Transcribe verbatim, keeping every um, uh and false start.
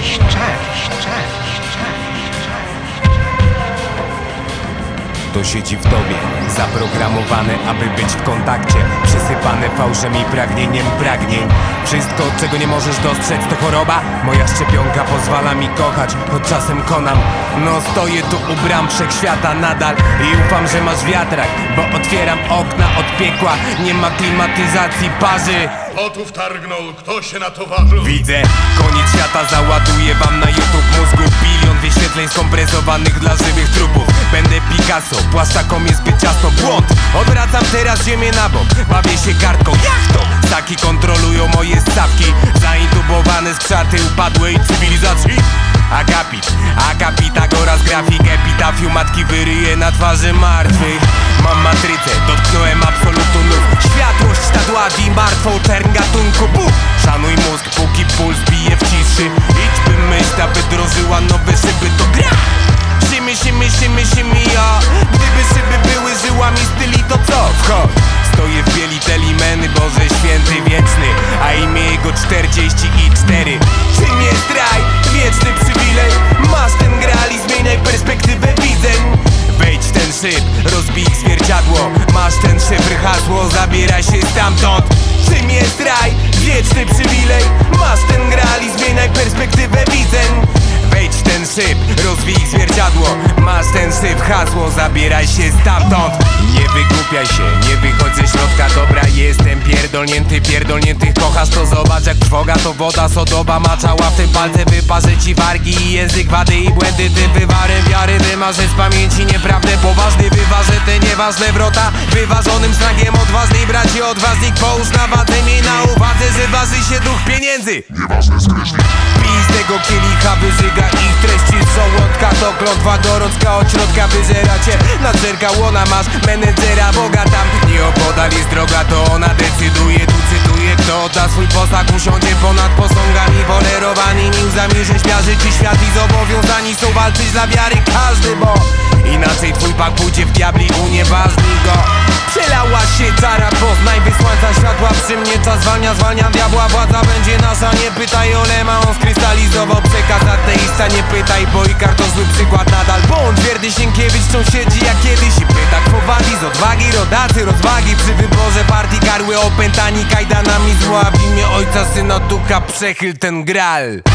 cześć, cześć, cześć, cześć. To siedzi w tobie, zaprogramowane, aby być w kontakcie, przysypane fałszem i pragnieniem pragnień. Wszystko, czego nie możesz dostrzec, to choroba. Moja szczepionka pozwala mi kochać, choć czasem konam. No stoję tu u bram wszechświata nadal i ufam, że masz wiatrak, bo otwieram okna od piekła. Nie ma klimatyzacji parzy. Oto wtargnął, kto się na to ważył? Widzę, koniec świata załaduje wam na YouTube mózgu bilion wyświetleń skompresowanych dla żywych trupów. Będę Picasso, płaszczakom jest zbyt ciasno, błąd. Odwracam teraz ziemię na bok, bawię się kartką, jachtą. Ssaki kontrolują moje ssawki, zaintubowane z krzaty upadłej cywilizacji. Akapit, akapit, Agora z grafik, epitafium matki wyryje na twarzy martwych. Mam matrycę, dotknąłem absolutu nów. Światłość tadławi martwą czern gatunku. Bum! Szanuj mózg, póki puls bije w ciszy. Idź by myśl, aby drążyła nowe szyby, to gra! Szymy, szymy, szymy, szymy, ja. Gdyby szyby były żyłami styli, to co? Wchodź! Stoję w bieli telimeny, Boże święty wieczny, a imię jego czterdzieści cztery. Czym jest raj? Wieczny przywilej. Masz ten gral i zmieniaj perspektywę widzeń. Wejdź w ten szyb, rozbij zwierciadło. Masz ten szyfr, hasło, zabieraj się stamtąd. Czym jest raj? Wieczny przywilej. Masz ten gral i zmieniaj perspektywę widzeń. Wejdź w ten szyb, rozwij zwierciadło. Masz ten szyb, hasło, zabieraj się stamtąd. Nie wygłupiaj się, nie wychodź ze środka dobra. Jestem pierdolnięty, pierdolniętych kochasz, to zobacz jak trwoga to woda sodowa. Maczała w tym palce, wyparzę ci wargi i język wady i błędy. Tym wywarem wiary wymarzę z pamięci nieprawdę. Poważny wyważę te nieważne wrota. Wyważonym snagiem odważnej braci odważnik. Połóż na wadze, miej na uwadze, że waży się duch pieniędzy. Nieważne skreślić. Pij z tego kielicha, wyżyga ich treści z żołądka. To klątwa gorączka, od środka wyżera cię. Nadżerka łona masz, menedżera Boga tam. Nieopodal jest droga, to ona decyduje. Tu cytuję, kto odda swój posag, usiądzie ponad posągami polerowanymi łzami, że śmiarzy ci świat i zobowiązani są walczyć dla wiary każdy, bo inaczej twój pak pójdzie w diabli, unieważnij go. Przelała się czara, poznaj wysłańca światła. Przy mnie czas zwalnia, zwalnia diabła. Władza będzie nasza, nie pytaj o Lema. On skrystalizował przekaz ateista. Nie pytaj, bo Ikar to zły przykład nadal. Bądź wierny Sienkiewicz, co siedzi jak kiedyś i pyta, kto wali z odwagi. Rodacy, rozwagi przy wyborze partii. Karły opętani kajdanami zła. W imię Ojca, Syna, Ducha przechyl ten gral.